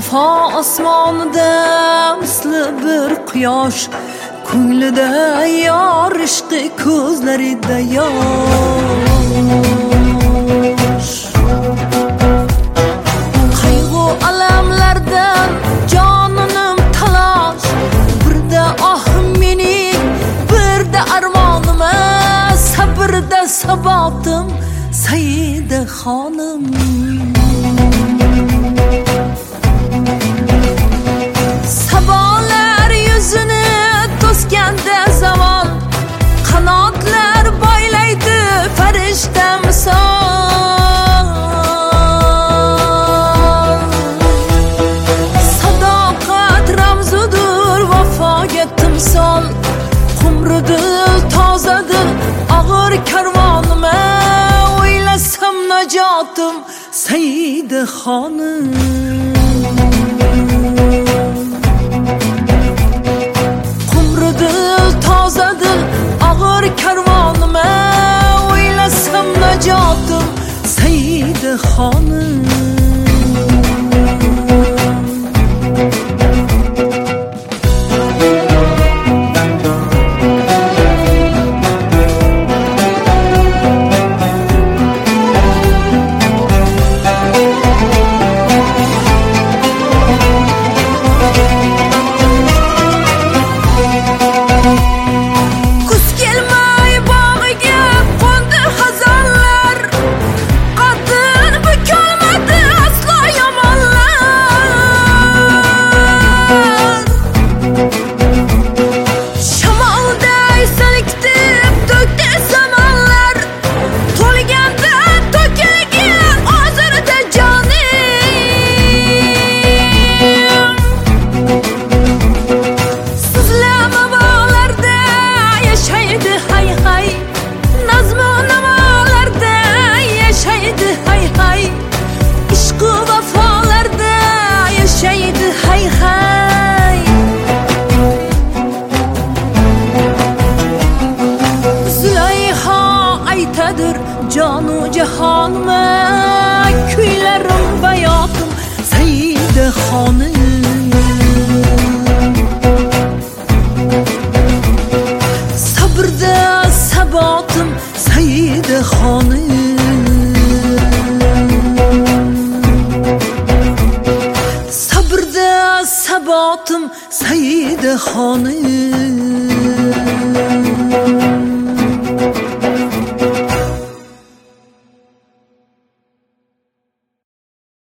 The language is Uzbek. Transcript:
Vafo osmonida misli bir quyosh, ko'nglida yor ishqi, ko'zlarida yosh. Qayg'u alamlardan jonim talash, birda oh mening, birda armonim, sabrda sabotim Saida xonim. Sabolar yuzini to'sganda zamon, qanotlar boylaydi farishta misol. Sadoqat ramzudur, vafoga timsol, qumridir, tozadir og'ir karvonim, o'ylasam najotim Saida xonim. Tozadir og'ir karvonim, o'ylasam najotim Saida xonim. Jonu jahonma kuylarim bayotim Saida xonim. Sabrda sabotim Saida xonim. Sabrda sabotim Saida xonim.